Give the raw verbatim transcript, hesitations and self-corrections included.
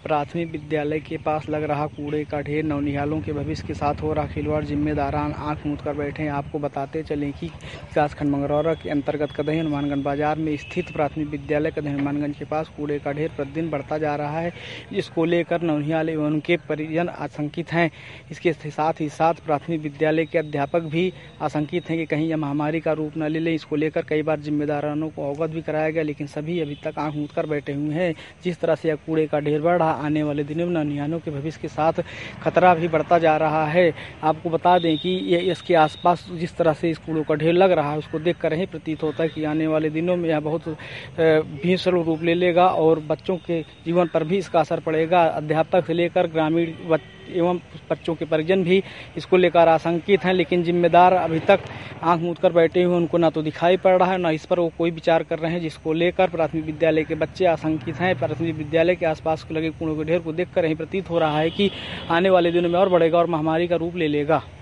प्राथमिक विद्यालय के पास लग रहा कूड़े का ढेर, नौनिहालों के भविष्य के साथ हो रहा खिलवाड़, जिम्मेदारान आंख मूंद कर बैठे हैं। आपको बताते चलें कि विकासखंड मंगरौरा के अंतर्गत कदही हनुमानगंज बाजार में स्थित प्राथमिक विद्यालय कदही हनुमानगंज के पास कूड़े का ढेर प्रतिदिन बढ़ता जा रहा है, जिसको लेकर नौनिहाल एवं उनके परिजन आशंकित हैं। इसके साथ ही साथ प्राथमिक विद्यालय के अध्यापक भी आशंकित हैं कि कहीं यह महामारी का रूप न ले ले। इसको लेकर कई बार जिम्मेदारानों को अवगत भी कराया गया, लेकिन सभी अभी तक आंख मूंद कर बैठे हुए हैं। जिस तरह से यह कूड़े का ढेर बढ़ रहा, आने वाले दिनों में नौनिहालों के भविष्य के साथ खतरा भी बढ़ता जा रहा है। आपको बता दें कि ये इसके आसपास जिस तरह से इस कूड़ों का ढेर लग रहा है, उसको देखकर ही प्रतीत होता है कि आने वाले दिनों में यह बहुत भीषण रूप ले लेगा और बच्चों के जीवन पर भी इसका असर पड़ेगा। अध्यापक से लेकर ग्रामीण एवं बच्चों के परिजन भी इसको लेकर आशंकित हैं, लेकिन जिम्मेदार अभी तक आंख मूंद कर बैठे हुए, उनको ना तो दिखाई पड़ रहा है, ना इस पर वो कोई विचार कर रहे हैं, जिसको लेकर प्राथमिक विद्यालय के बच्चे आशंकित हैं। प्राथमिक विद्यालय के आसपास लगे कूड़ों के ढेर को देखकर यही प्रतीत हो रहा है कि आने वाले दिनों में और बढ़ेगा और महामारी का रूप ले लेगा।